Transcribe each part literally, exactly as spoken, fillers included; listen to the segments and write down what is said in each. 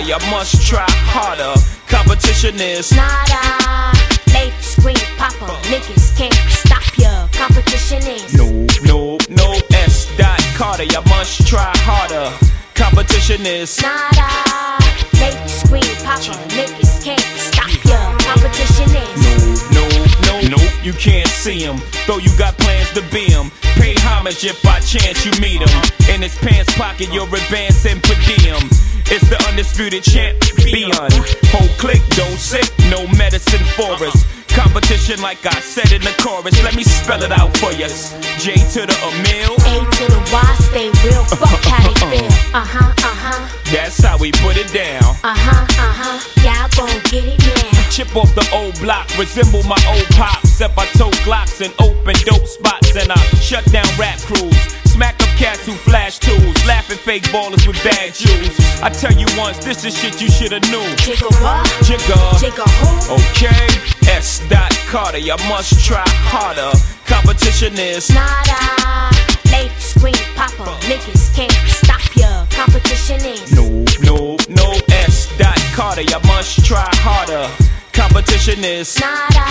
Carter, you must try harder. Competition is nada. Late scream, papa, niggas can't stop ya. Competition is no, no, no. S. Dot Carter, you must try harder. Competition is nada. Late scream, papa, niggas can't stop ya. Competition is no, no, no, no. You can't see him, though you got plans to be him. Pay homage if by chance you meet him. In his pants pocket, you're advancing per diem. It's the undisputed champion. Whole click, don't sick, no medicine for us. Competition like I said in the chorus. Let me spell it out for you. J to the Emil, A to the Y, stay real, fuck how they feel. Uh-huh, uh-huh. That's how we put it down. Uh-huh, uh-huh. Y'all gon' get it now. Chip off the old block, resemble my old pops. Except I tote Glocks and open dope spots. And I shut down rap crews. Smack up cats who flash tools. Laughing fake ballers with bad shoes. I tell you once, this is shit you shoulda knew. Jigga what? Jigga. Jigga who? Okay. S. Dot Carter, you must try harder. Competition is nada. Late scream, papa, niggas can't stop ya. Competition is no, no, no. S. Dot Carter, you must try harder. Competition is nada.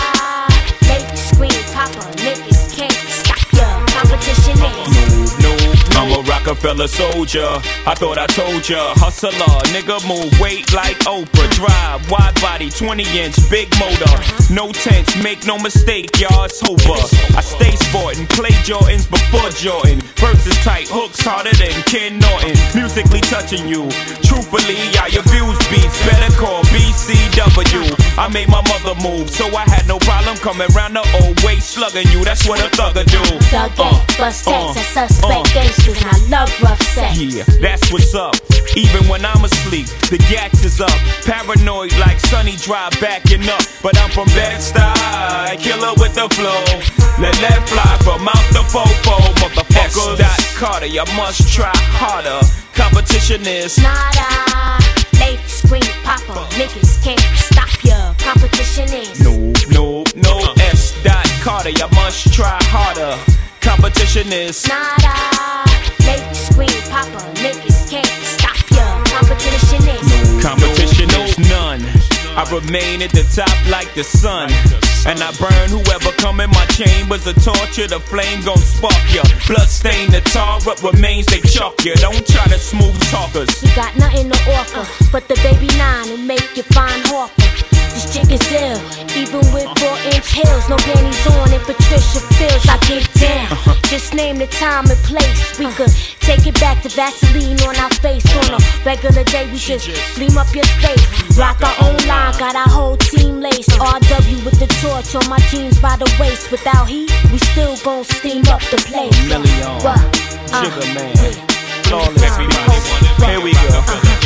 Late scream, papa, niggas can't stop ya. Competition is no, no. I'm a Rockefeller soldier. I thought I told ya. Hustler, nigga, move weight like Oprah. Drive, wide body, twenty inch, big motor. No tents, make no mistake, y'all, it's Hoover. I stay sportin', play Jordans before Jordan. Verses tight, hooks harder than Ken Norton. Musically touching you. Truthfully, I abuse beats. Better call B C W. I made my mother move, so I had no problem coming round the old way slugging you. That's what a thugger do. Thug gang, bust tags, and suspect gangsters. And I love rough sex. Yeah, that's what's up. Even when I'm asleep, the gas is up. Paranoid like Sunny Drive backing up. But I'm from Bed-Stuy, killer with the flow. Let that fly from out the fofo, motherfuckers. S. Dot Carter, you must try harder. Competition is nada. Late scream, papa, niggas can't stop ya. Competition is no, no, no. S. Dot Carter, you must try harder. Competition is nada. Late scream, papa, niggas can't stop ya. Competition is competition is none. I remain at the top like the sun. And I burn whoever come in my chambers. A torture, the flame gon' spark ya. Blood stain, the tar up remains, they chalk ya. Don't try to smooth talkers. You got nothing to offer but the baby nine who make you fine Harper. This chick is ill, even with four inch heels. No panties on and Patricia feels I get down. uh-huh. Just name the time and place. We could take it back to Vaseline on our face. On a regular day we just gleam up your space. Rock our own line, got our whole team laced. R W with the torch on my jeans by the waist. Without heat, we still gon' steam up the place. Million, what? Jigga uh, man, flawless. Uh, Here we go.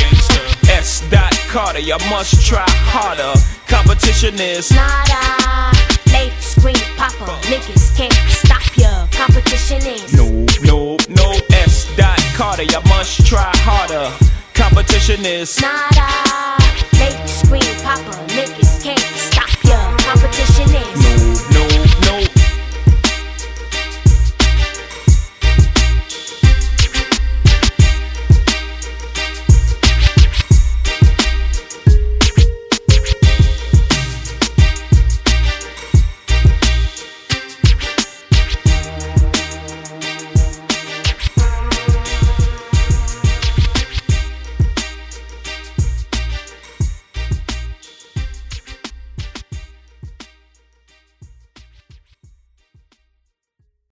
Uh, S. Dot Carter, you must try harder. Competition is nada. Late scream, papa, niggas can't stop ya. Competition is no, no, no. S. Dot Carter, you must try harder. Competition is nada. Late scream, papa, niggas can't stop ya. Competition is no,